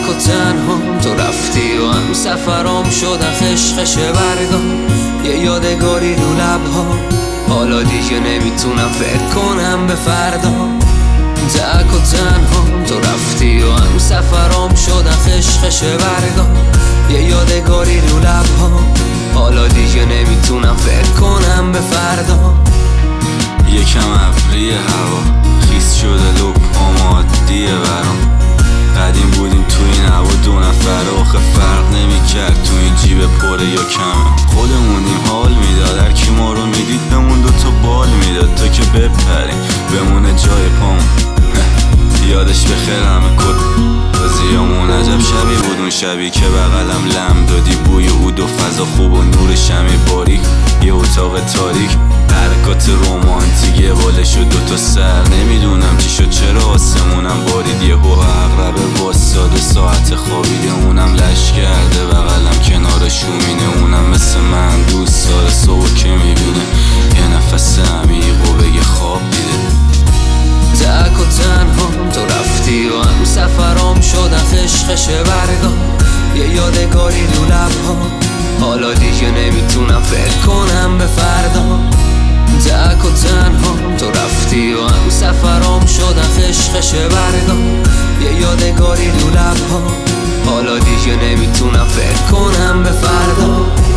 تک و تنها تو رفتی و هم سفرام شدن خشخش برگام، یه یادگاری رو لبها. حالا دیگه نمیتونم فکر کنم به فردا. تک و تنها تو رفتی و هم سفرام شدن خشخش برگام، یه یادگاری رو لبها. حالا دیگه نمیتونم فکر کنم به فردا. یکم ابری هوا خیس شده لب عادیه برام. قدیم بودیم تو این هوا دو نفر آخه فرق نمیکرد تو این جیب پره یا کمه. خودمونیم حال میداد هر کی ما رو میدید بمون دوتا بال میداد تا که بپریم بمونه جای پامون. یادش بخیر همه کل بازیامون عجب شبی بود اون شبی که بغلم لم دادی، بوی عود و فضا خوب و نور شمی باریک، یه اتاق تاریک، حرکات رومانتیک بالش و دوتا سر. نمیدونم چی شد چرا آسمونم بارید یهو عقرب واساده ساعت خوابیده، اونم لش کرده بغلم کنار شومینه، اونم مثل من دوست داره صبح که میبینه یه نفس عمیق و بگه خواب دیده. تک و تنها تو رفتی و هم سفرام شدن خشخش برگام، یه یادگاری رو لبها. حالا دیگه نمیتونم فکر کنم به فردا. تک و تنها تو رفتی و هم سفرام شدن خشخش برگام، یه یادگاری رو لبها. حالا دیگه نمیتونم فکر کنم به فردا.